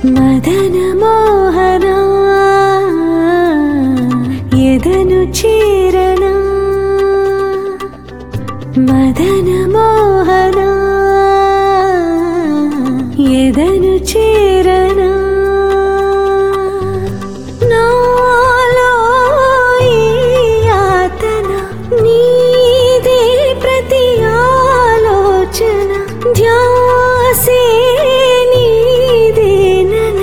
మదన మోహన ఎదను చేరనా మదన మోహన ఎదను చేరనా నాలో ఈ యాతన నీదే ప్రతి ఆలోచన ధ్యాసే నీదేనన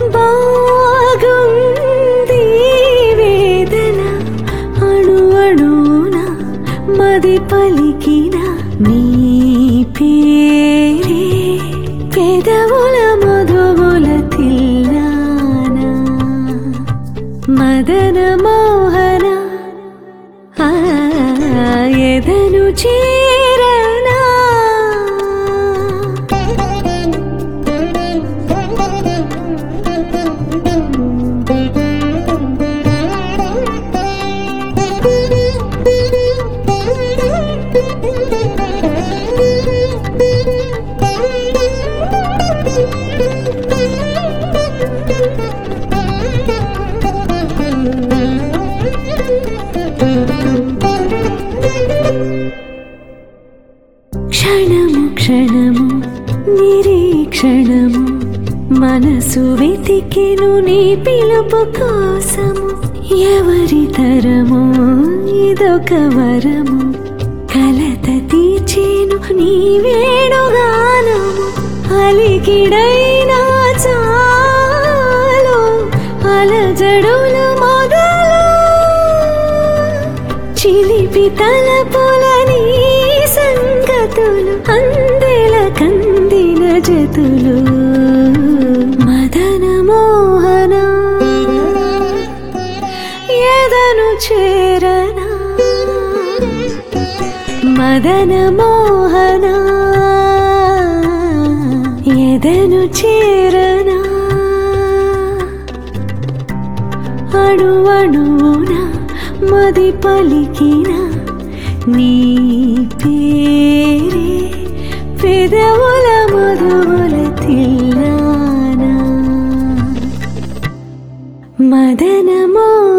బాగుంది వేదన అణు అణున మది పలికిన నీ పేరే పెదవుల మధువుల తిల్లానా మదన మోహన ఎదను చేరనా క్షణము క్షణము నిరీక్షణము మనసు వెతికెను నీ పిలుపు కోసము ఎవరి తరము ఇదొక వరము కలత తీర్చేను నీ వేణుగానము అలికిడైనా చాలు అలజడులు మొదలు చిలిపి తలపులని సంగతులు అందెల కందిన జతులు మదన మోహన ఎదను చేరనా మదన మోహన ఎదను చేరనా అణు అణువున మది పలికిన నీ పేరే పెదవుల మధువుల తిల్లానా మదన మోహన